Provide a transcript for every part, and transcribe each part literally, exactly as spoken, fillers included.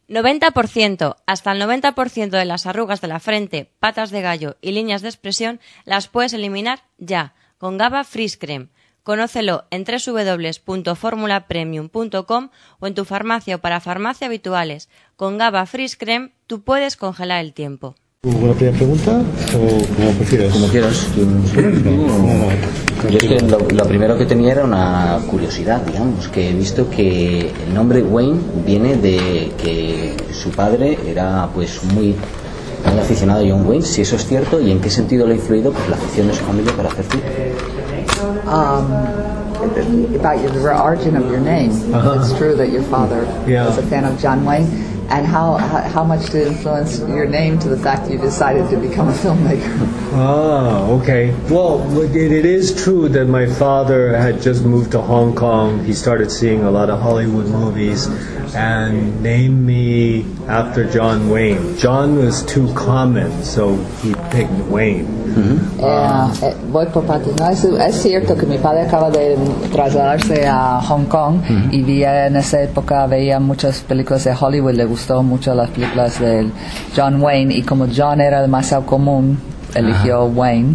noventa por ciento, hasta el noventa por ciento de las arrugas de la frente, patas de gallo y líneas de expresión las puedes eliminar ya, con GABA Freeze Cream. Conócelo en doble u doble u doble u punto formula premium punto com o en tu farmacia o para farmacia habituales. Con GABA Freeze Cream tú puedes congelar el tiempo. ¿Una primera pregunta o como prefieres? Como quieras. Yo es que lo, lo primero que tenía era una curiosidad, digamos, que he visto que el nombre Wayne viene de que su padre era pues muy, muy aficionado a John Wayne, si eso es cierto, y en qué sentido le ha influido pues la afición de su familia para hacer cine. Um, about your, the origin of your name. Uh-huh. It's true that your father yeah. was a fan of John Wayne. And how, how how much did it influence your name to the fact that you decided to become a filmmaker? Ah, okay. Well, it, it is true that my father had just moved to Hong Kong. He started seeing a lot of Hollywood movies and named me after John Wayne. John was too common, so he picked Wayne. Mm-hmm. eh, eh, voy por partes. No, es, es cierto que mi padre acaba de trasladarse a Hong Kong mm-hmm. y vi en esa época veía muchas películas de Hollywood. Le gustó mucho las películas de John Wayne y como John era demasiado común, eligió uh-huh. Wayne.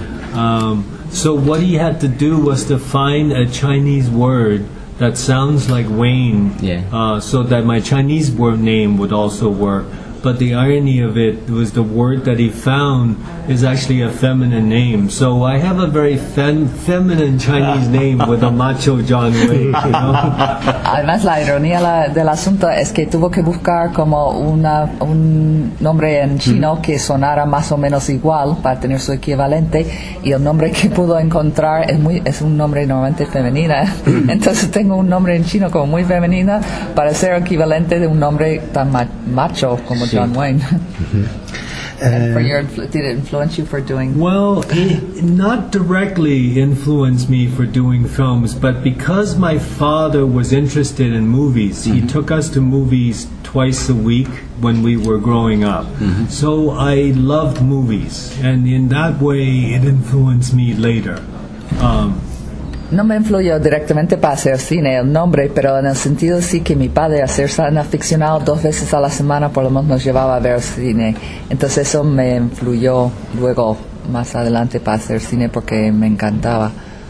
Um, so what he had to do was to find a Chinese word that sounds like Wayne, yeah. uh, so that my Chinese word name would also work. But the irony of it was the word that he found is actually a feminine name. So I have a very fem- feminine Chinese name with a macho John Wayne, you know? Además, la ironía la, del asunto es que tuvo que buscar como una, un nombre en chino mm. que sonara más o menos igual para tener su equivalente, y el nombre que pudo encontrar es, muy, es un nombre normalmente femenino. Mm. Entonces tengo un nombre en chino como muy femenino para ser equivalente de un nombre tan ma- macho como John Wayne. Mm-hmm. And for your, did it influence you for doing? Well, it not directly influenced me for doing films, but because my father was interested in movies, mm-hmm. he took us to movies twice a week when we were growing up. Mm-hmm. So I loved movies, and in that way it influenced me later. Um, No me influyó directamente para hacer cine el nombre, pero en el sentido sí que mi padre, al ser tan aficionado, dos veces a la semana por lo menos nos llevaba a ver cine. Entonces eso me influyó luego, más adelante, para hacer cine porque me encantaba.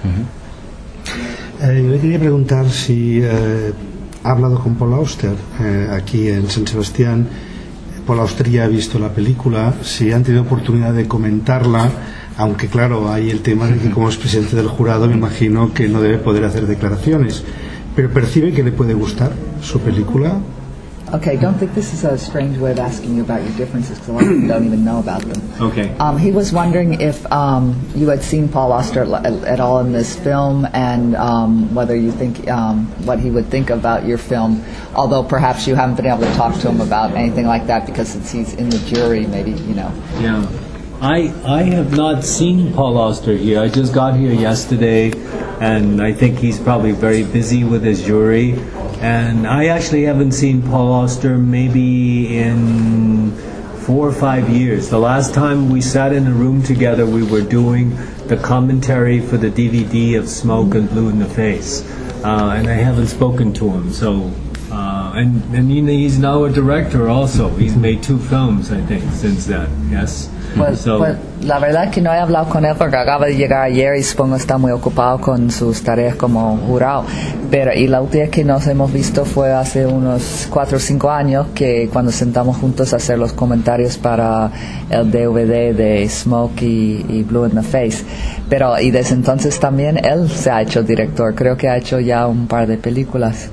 Uh-huh. Eh, yo le quería preguntar si eh, ha hablado con Paul Auster eh, aquí en San Sebastián. Paul Auster ya ha visto la película, si han tenido oportunidad de comentarla. Aunque claro, hay el tema de que como es presidente del jurado me imagino que no debe poder hacer declaraciones, pero percibe que le puede gustar su película. Okay, don't think this is a strange way of asking you about your differences, because a lot of people don't even know about them. Okay. Um, he was wondering if um, you had seen Paul Auster at, at all in this film, and um, whether you think um, what he would think about your film, although perhaps you haven't been able to talk to him about anything like that because since he's in the jury, maybe, you know. Yeah. I I have not seen Paul Auster here. I just got here yesterday, and I think he's probably very busy with his jury. And I actually haven't seen Paul Auster maybe in four or five years. The last time we sat in a room together, we were doing the commentary for the D V D of Smoke and Blue in the Face, uh, and I haven't spoken to him. So, uh, and and you know, he's now a director also. He's made two films, I think, since that. Yes. Pues, so, pues la verdad es que no he hablado con él porque acaba de llegar ayer y supongo está muy ocupado con sus tareas como jurado. Pero y la última vez que nos hemos visto fue hace unos cuatro o cinco años, que cuando sentamos juntos a hacer los comentarios para el D V D de Smoke y, y Blue in the Face. Pero y desde entonces también él se ha hecho director. Creo que ha hecho ya un par de películas.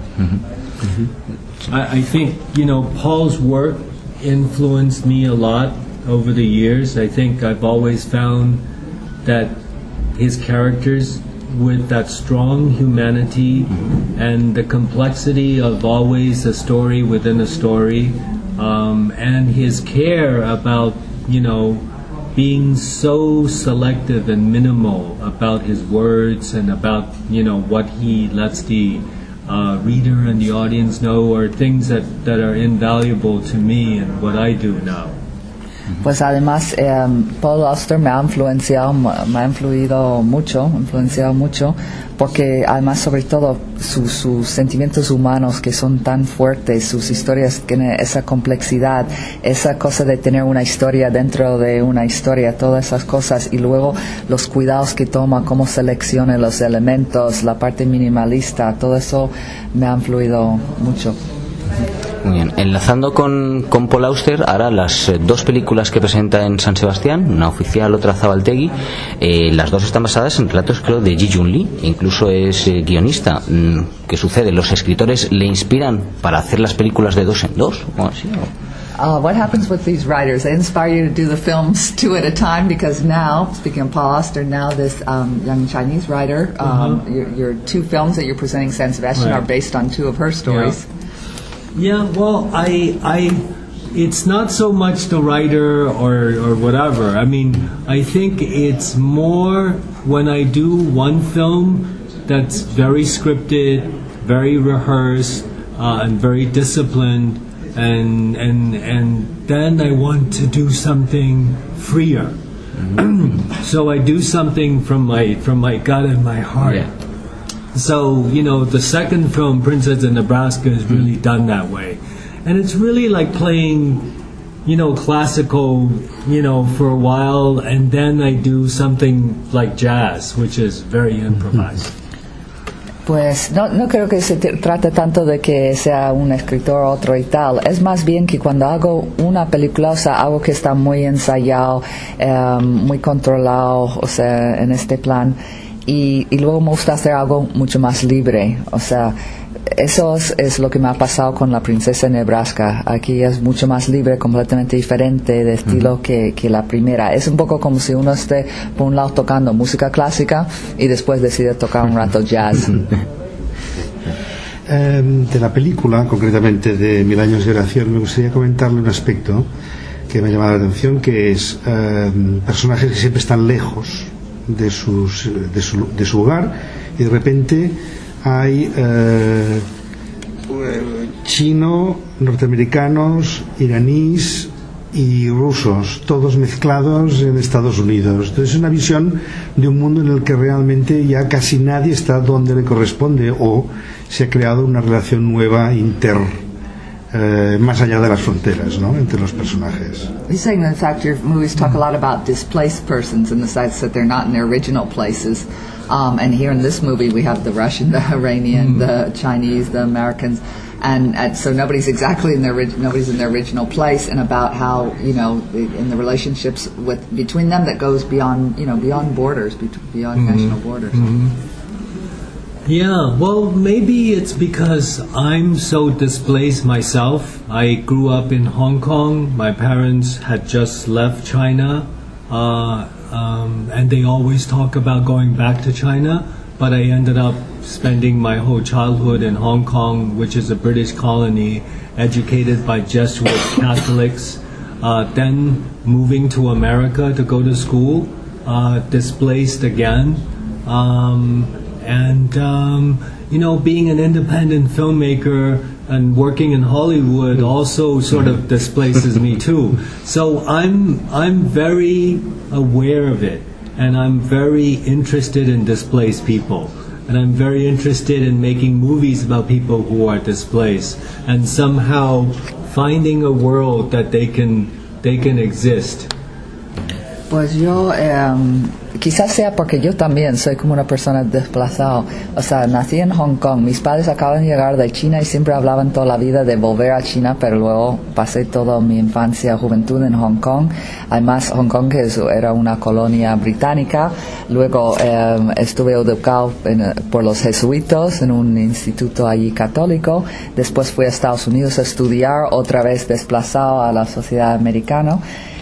Mm-hmm. I, I think, you know, Paul's work influenced me a lot over the years. I think I've always found that his characters, with that strong humanity and the complexity of always a story within a story, um, and his care about, you know, being so selective and minimal about his words and about, you know, what he lets the uh, reader and the audience know, are things that, that are invaluable to me and what I do now. Pues además eh, Paul Auster me ha influenciado, me ha influido mucho, influenciado mucho, porque además sobre todo su, sus sentimientos humanos que son tan fuertes, sus historias tienen esa complejidad, esa cosa de tener una historia dentro de una historia, todas esas cosas, y luego los cuidados que toma, cómo selecciona los elementos, la parte minimalista, todo eso me ha influido mucho. Muy bien, enlazando con, con Paul Auster, ahora las eh, dos películas que presenta en San Sebastián, una oficial, otra Zabaltegui, eh, las dos están basadas en relatos, creo, de Ji Jun Lee, incluso es eh, guionista. Mm, ¿Qué sucede? ¿Los escritores le inspiran para hacer las películas de dos en dos? ¿O así, o? Uh, what happens with these writers? They inspire you to do the films two at a time, because now, speaking of Paul Auster, now this um, young Chinese writer, um, uh-huh. your, your two films that you're presenting, San Sebastian, right. are based on two of her stories. Yeah. Yeah, well, I, I, it's not so much the writer or, or whatever. I mean, I think it's more when I do one film that's very scripted, very rehearsed, uh, and very disciplined, and and and then I want to do something freer. Mm-hmm. So I do something from my from my gut and my heart. Yeah. So, you know, the second film, Princess of Nebraska, is really done that way. And it's really like playing, you know, classical, you know, for a while, and then I do something like jazz, which is very improvised. Pues no, no creo que se trate tanto de que sea un escritor otro y tal. Es más bien que cuando hago una película, o sea, algo que está muy ensayado, um, muy controlado, o sea, en este plan. Y, y luego me gusta hacer algo mucho más libre, o sea, eso es, es lo que me ha pasado con La Princesa de Nebraska. Aquí es mucho más libre, completamente diferente de estilo uh-huh. que, que la primera. Es un poco como si uno esté por un lado tocando música clásica y después decide tocar un rato jazz. eh, de la película, concretamente de Mil años de oración, me gustaría comentarle un aspecto que me ha llamado la atención, que es eh, personajes que siempre están lejos de sus de su, de su hogar, y de repente hay eh, chino, norteamericanos, iraníes y rusos, todos mezclados en Estados Unidos. Entonces es una visión de un mundo en el que realmente ya casi nadie está donde le corresponde, o se ha creado una relación nueva inter Uh, más allá de las fronteras, ¿no?, entre los personajes. He's saying that in fact your movies talk a lot about displaced persons in the sense that they're not in their original places. Um, and here in this movie we have the Russian, the Iranian, mm. the Chinese, the Americans, and, and so nobody's exactly in their nobody's in their original place, and about how, you know, in the relationships with between them that goes beyond, you know, beyond borders, beyond mm-hmm. national borders. Mm-hmm. Yeah, well, maybe it's because I'm so displaced myself. I grew up in Hong Kong. My parents had just left China, uh, um, and they always talk about going back to China. But I ended up spending my whole childhood in Hong Kong, which is a British colony, educated by Jesuit Catholics, uh, then moving to America to go to school, uh, displaced again. Um, And, um, you know, being an independent filmmaker and working in Hollywood also sort of displaces me too. So I'm, I'm very aware of it, and I'm very interested in displaced people. And I'm very interested in making movies about people who are displaced and somehow finding a world that they can, they can exist. Pues yo, um, quizás sea porque yo también soy como una persona desplazada. O sea, nací en Hong Kong. Mis padres acaban de llegar de China y siempre hablaban toda la vida de volver a China, pero luego pasé toda mi infancia, juventud en Hong Kong. Además, Hong Kong era una colonia británica. Luego um, estuve educado en, por los jesuitas en un instituto allí católico. Después fui a Estados Unidos a estudiar, otra vez desplazado a la sociedad americana.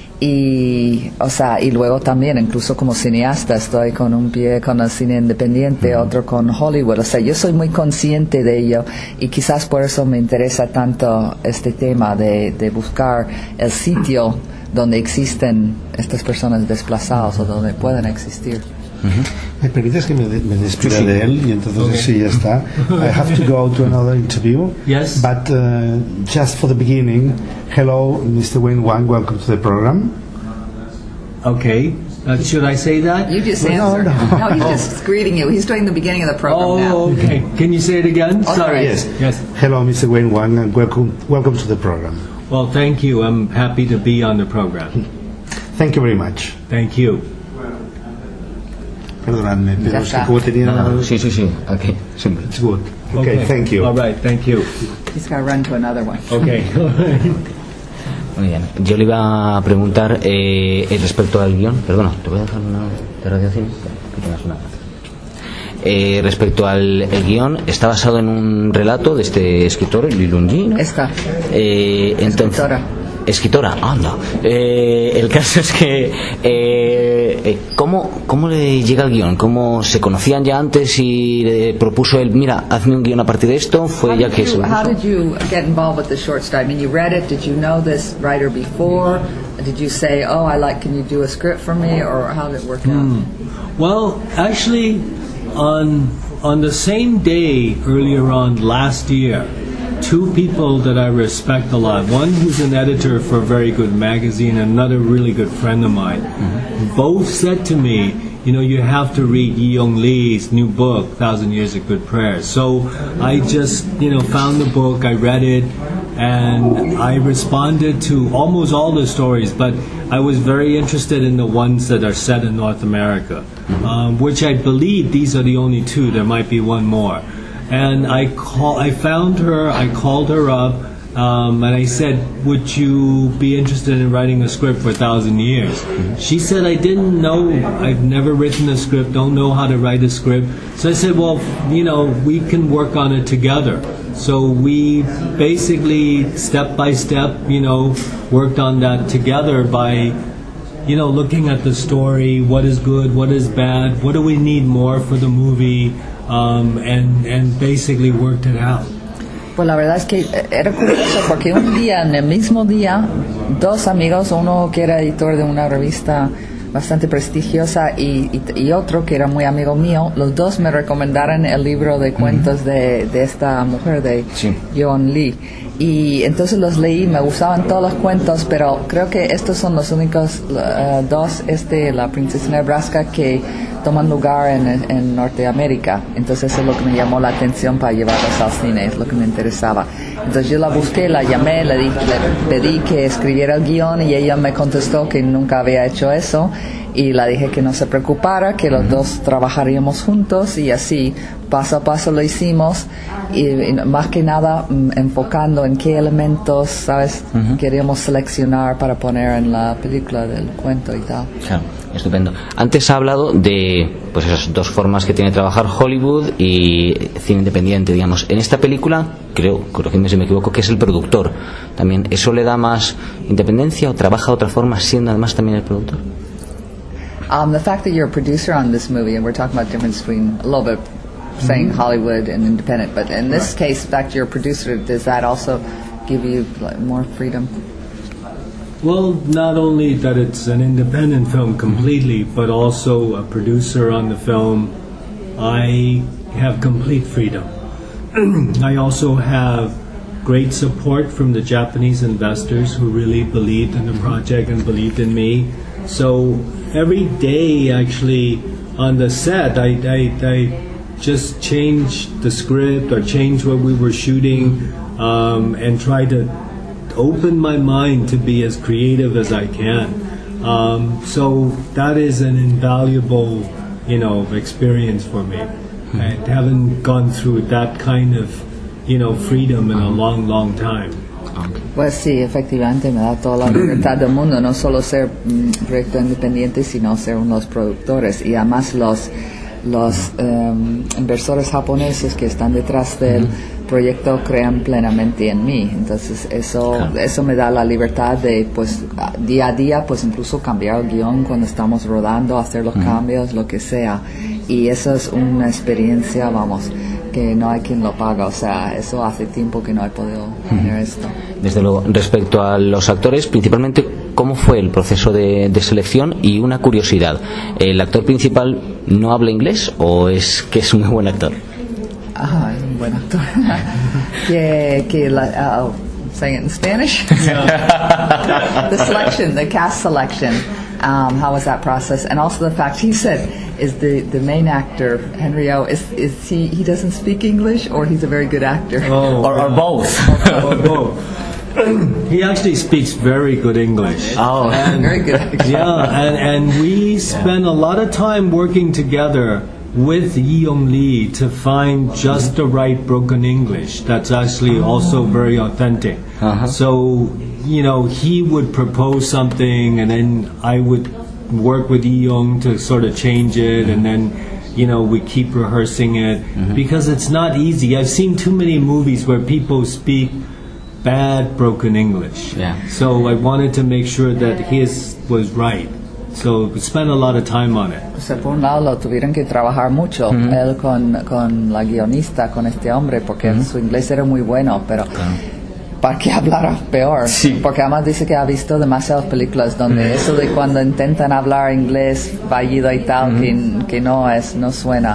Y, o sea, y luego también, incluso como cineasta, estoy con un pie con el cine independiente, otro con Hollywood. O sea, yo soy muy consciente de ello, y quizás por eso me interesa tanto este tema de, de buscar el sitio donde existen estas personas desplazadas o donde pueden existir. ¿Me permites que me, de, me despida Sí, sí. de él? Y entonces Okay. sí, ya está. I have to go to another interview. Yes. But uh, just for the beginning, hello, Mister Wayne Wang, welcome to the program. Okay. Uh, should I say that? You just No, answered. no. No, he's just greeting you. He's doing the beginning of the program now. Oh, okay. Can you say it again? Oh, Sorry. Yes. Yes. Hello, Mister Wayne Wang, and welcome, welcome to the program. Well, thank you. I'm happy to be on the program. Thank you very much. Thank you. Perdonadme, pero Ya es que está. como tenía... No, no, sí, sí, sí. Okay. Siempre. It's good. Okay, thank you. All right. Thank you. He's got to run to another one. Okay. Muy bien. Yo le iba a preguntar eh, respecto al guión. Perdona, te voy a dejar una de radiación. Que tengas una. Eh, respecto al el guión, está basado en un relato de este escritor, Li Lungyi, ¿no? Está. Eh, entonces, Escritora. Escritora, anda. Eh, el caso es que, eh, eh, ¿cómo, ¿cómo le llega el guión? ¿Cómo se conocían ya antes y le propuso él, mira, hazme un guión a partir de esto? ¿Fue How ya did, que se you, lo how puso? did you get involved with the short story? I mean, you read it. Did you know this writer before? Did you say, "Oh, I like. Can you do a script for me?" Or how did it work out? Well, actually, on on the same day earlier on last year, two people that I respect a lot, one who's an editor for a very good magazine, another really good friend of mine, both said to me, you know, you have to read Yi Yong Lee's new book, Thousand Years of Good Prayers. So I just, you know, found the book, I read it, and I responded to almost all the stories, but I was very interested in the ones that are set in North America, um, which I believe these are the only two. There might be one more. And I call, I found her, I called her up, um, and I said, would you be interested in writing a script for a thousand years? She said, I didn't know, I've never written a script, don't know how to write a script. So I said, well, you know, we can work on it together. So we basically, step by step, you know, worked on that together by, you know, looking at the story, what is good, what is bad, what do we need more for the movie, um, and, and basically worked it out. Pues la verdad es que era curioso porque un día, en el mismo día, dos amigos, uno que era editor de una revista bastante prestigiosa y, y, y otro que era muy amigo mío, los dos me recomendaron el libro de cuentos de, de esta mujer, de Sí. Yeon Lee. Y entonces los leí, me gustaban todos los cuentos, pero creo que estos son los únicos uh, dos, este, La Princesa Nebraska, que toman lugar en, en Norteamérica. Entonces eso es lo que me llamó la atención para llevarlos al cine, es lo que me interesaba. Entonces yo la busqué, la llamé, le, di, le pedí que escribiera el guión y ella me contestó que nunca había hecho eso y la dije que no se preocupara, que los dos trabajaríamos juntos y así paso a paso lo hicimos y, y más que nada mm, enfocando en qué elementos, ¿sabes? Ujú. Queríamos seleccionar para poner en la película del cuento y tal. Claro, estupendo. Antes ha hablado de pues esas dos formas que tiene trabajar Hollywood y cine independiente, digamos. En esta película, creo, corregidme si me equivoco, que es el productor. También, ¿eso le da más independencia o trabaja de otra forma siendo además también el productor? Um, the fact that you're a producer on this movie, and we're talking about the difference between a little bit saying Hollywood and independent, but in this case, the fact you're a producer, does that also give you like, more freedom? Well, not only that it's an independent film completely, but also a producer on the film, I have complete freedom. I also have great support from the Japanese investors who really believed in the project and believed in me. So every day, actually, on the set, I, I, I just changed the script or changed what we were shooting um, and tried to open my mind to be as creative as I can. Um, so that is an invaluable, you know, experience for me. I haven't gone through that kind of, you know, freedom in a long, long time. Pues sí, efectivamente me da toda la libertad del mundo, no solo ser un proyecto independiente, sino ser unos productores. Y además los, los um, inversores japoneses que están detrás del proyecto crean plenamente en mí. Entonces eso, Claro. eso me da la libertad de, pues, a- día a día, pues incluso cambiar el guión cuando estamos rodando, hacer los cambios, lo que sea. Y eso es una experiencia, vamos, que no hay quien lo paga, o sea, eso hace tiempo que no he podido tener esto. Desde luego, respecto a los actores, principalmente, ¿cómo fue el proceso de, de selección? Y una curiosidad, ¿el actor principal no habla inglés o es que es un muy buen actor? Ah, es un buen actor. que, que la, uh, saying it in Spanish? The selection, the cast selection. Um, how was that process? And also the fact he said is the, the main actor Henry O is is he he doesn't speak English or he's a very good actor Oh, or, or both? or both. He actually speaks very good English. Oh, And- very good actor. Yeah, and, and we spend a lot of time working together with Yi Yong Lee to find just the right broken English that's actually also very authentic. Uh-huh. So, you know, he would propose something and then I would work with Yi Yong to sort of change it, and then, you know, we keep rehearsing it because it's not easy. I've seen too many movies where people speak bad broken English. Yeah. So I wanted to make sure that his was right. So we spent a lot of time on it. O sea, por un lado lo tuvieron que trabajar mucho él con, con la guionista, con este hombre, porque su inglés era muy bueno, pero para que hablara peor. Sí. Porque además dice que ha visto demasiadas películas donde eso de cuando intentan hablar inglés fallido y tal, que, que no es, no suena.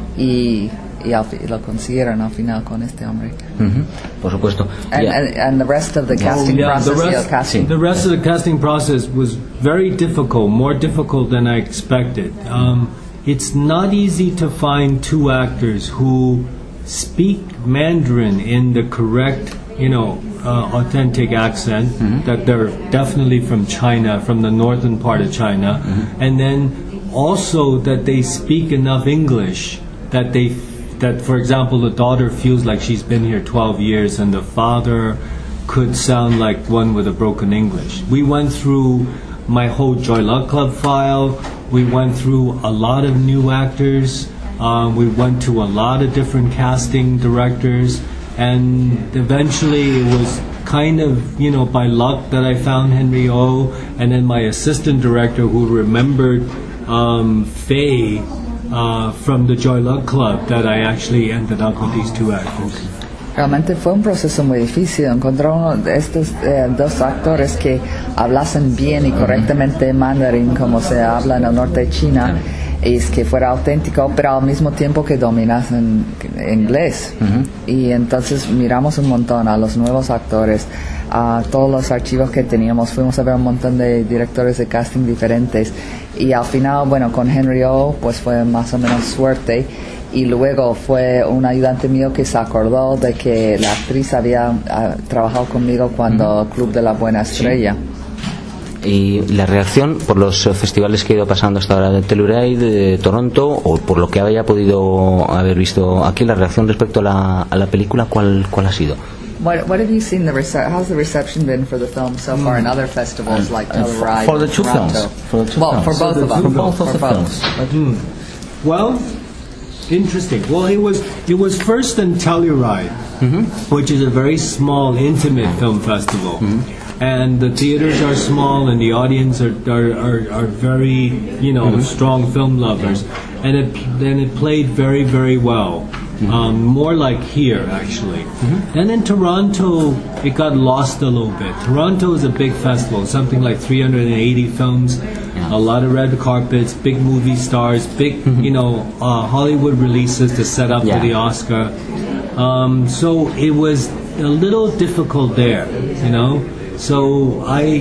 Y, y, al, fi- lo consiguieron al final con este hombre. Ujú, por supuesto. And, Yeah. and, and the rest of the casting Oh, yeah, the process, rest- the casting. The rest of the casting process was very difficult, more difficult than I expected. Um, it's not easy to find two actors who speak Mandarin in the correct, you know, uh, authentic accent, that they're definitely from China, from the northern part of China, and then also that they speak enough English that they that, for example, the daughter feels like she's been here twelve years and the father could sound like one with a broken English. We went through my whole Joy Luck Club file. We went through a lot of new actors. Um, we went to a lot of different casting directors. And eventually it was kind of, you know, by luck that I found Henry O. And then my assistant director who remembered um, Faye uh, from the Joy Luck Club, that I actually ended up with these two actors. Realmente fue un proceso muy difícil encontrar uno de estos eh, dos actores que hablasen bien y correctamente mandarín como se habla en el norte de China, y es que fuera auténtico, pero al mismo tiempo que dominasen inglés. Y entonces miramos un montón a los nuevos actores, a todos los archivos que teníamos, fuimos a ver un montón de directores de casting diferentes, y al final, bueno, con Henry O pues fue más o menos suerte. Y luego fue un ayudante mío que se acordó de que la actriz había uh, trabajado conmigo cuando Club de la Buena Estrella. Y la reacción por los eh, festivales que he ido pasando hasta ahora de Telluride, de Toronto, o por lo que haya podido haber visto aquí, la reacción respecto a la, a la película, ¿cuál, cuál ha sido? What, what have you seen? The rece- how's the reception been for the film so far in other festivals like Uh, for- Telluride? for the two Toronto? films. For the two well, films. for both For of the them. two For both of For the both. films. Well, interesting. Well, it was it was first in Telluride, which is a very small, intimate film festival, and the theaters are small, and the audience are are, are, are very, you know, strong film lovers, and it and it played very very well. Um, more like here, actually. And in Toronto, it got lost a little bit. Toronto is a big festival, something like three hundred eighty films, a lot of red carpets, big movie stars, big, you know, uh, Hollywood releases to set up Yeah. for the Oscar. Um, so it was a little difficult there, you know. So I,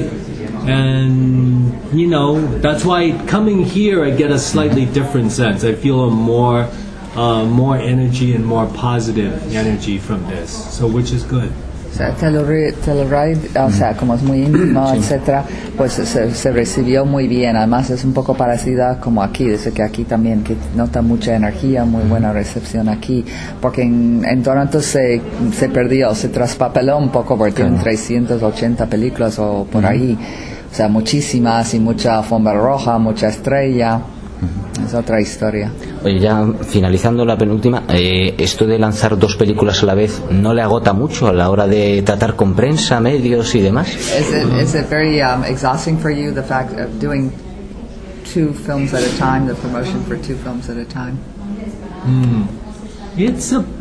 and you know, that's why coming here, I get a slightly different sense. I feel a more Uh, more energy and more positive energy from this, so which is good. O sea, Telluride, Telluride, o sea, como es muy íntimo, etcétera, pues se, se recibió muy bien. Además es un poco parecida como aquí, dice que aquí también que nota mucha energía, muy buena recepción aquí, porque en, en Toronto se, se perdió, se traspapeló un poco porque tienen trescientas ochenta películas o por ahí, o sea, muchísimas y mucha alfombra roja, mucha estrella. Es otra historia. Oye, ya finalizando la penúltima, eh, esto de lanzar dos películas a la vez, ¿no le agota mucho a la hora de tratar con prensa, medios y demás? Is it is it very um, exhausting for you, the fact of doing two films at a time, the promotion for two films at a time? It's a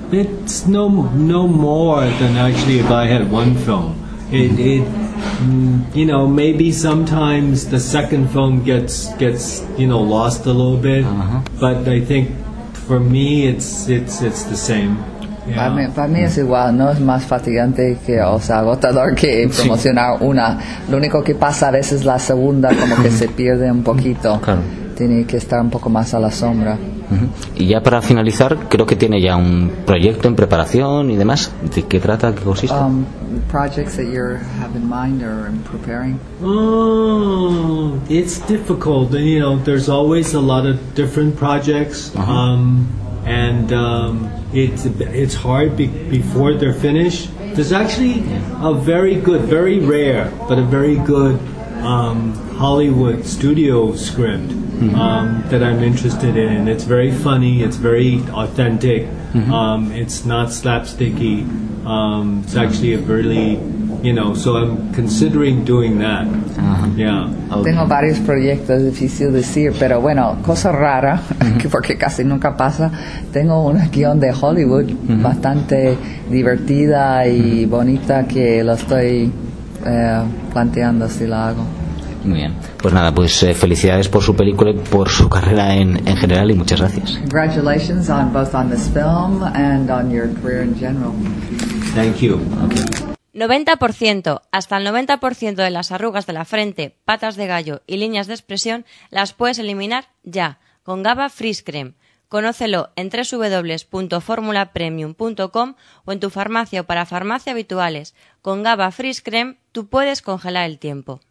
it's no no more than actually if I had one film. It, it mm, you know, maybe sometimes the second film gets gets you know lost a little bit, Uh-huh. but I think for me it's it's it's the same. Yeah. Para mí, para mí es igual, no es más fatigante que, o sea, agotador que promocionar una. Lo único que pasa a veces la segunda como que se pierde un poquito. Claro. Tiene que estar un poco más a la sombra. Ujú. Y ya para finalizar, creo que tiene ya un proyecto en preparación y demás. ¿De qué trata? ¿Qué consiste? Um, projects that you have in mind or in preparing? Oh, it's difficult. You know, there's always a lot of different projects, Uh-huh. um, and um, it's it's hard be- before they're finished. There's actually a very good, very rare, but a very good um, Hollywood studio script um, that I'm interested in. It's very funny. It's very authentic. Um, it's not slapsticky. Um, it's actually a really, you know. So I'm considering doing that. Yeah. Tengo varios proyectos, es difícil decir, pero bueno, cosa rara, que porque casi nunca pasa, tengo una guión de Hollywood bastante divertida y bonita que lo estoy eh, planteando si la hago. Muy bien. Pues nada, pues eh, felicidades por su película y por su carrera en, en general y muchas gracias. Congratulations on both on this film and on your career in general. Thank you. noventa por ciento. Hasta el noventa por ciento de las arrugas de la frente, patas de gallo y líneas de expresión las puedes eliminar ya, con GABA Freeze Cream. Conócelo en doble u doble u doble u punto formula premium punto com o en tu farmacia o para farmacia habituales. Con GABA Freeze Cream tú puedes congelar el tiempo.